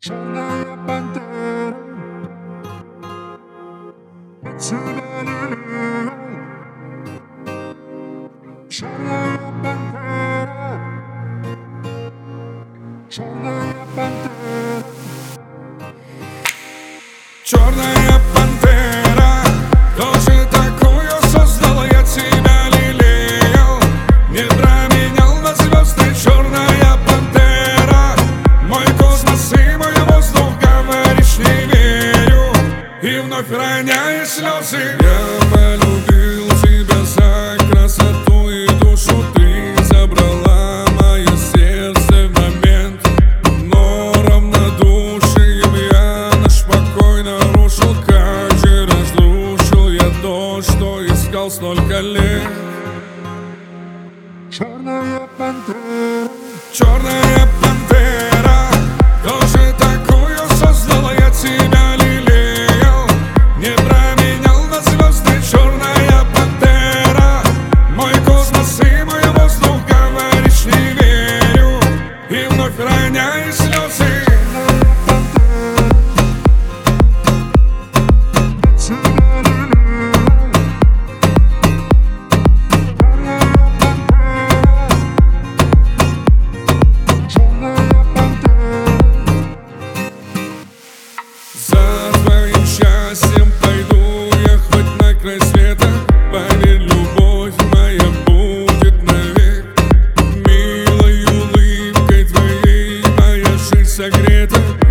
Черная пантера от тебя лелеет. Черная пантера, черная пантера. Черная пантера, тоже такую создала, я тебя лелеял, не променял на звезды. Черная пантера, мой космос и мой воздух, говоришь, не верю, и вновь роняешь слезы. Я полюбил тебя за красоту и душу, ты забрала мое сердце в момент, но равнодушием я наш покой нарушил. Как же разрушил я то, что искал столько лет. Черная пантера, Черная пантера, тоже такую создала, я тебя лелеял, не променял на звезды. Черная пантера, мой космос и мой воздух, говоришь, не верю, и вновь роняешь слезы. За твоим счастьем пойду я хоть на край света. Поверь, любовь моя будет навек. Милой улыбкой твоей моя жизнь согрета.